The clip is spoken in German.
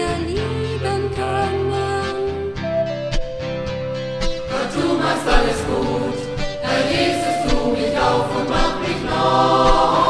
wir lieben können. Gott, du machst alles gut, Herr Jesus, tu mich auf und mach mich neu.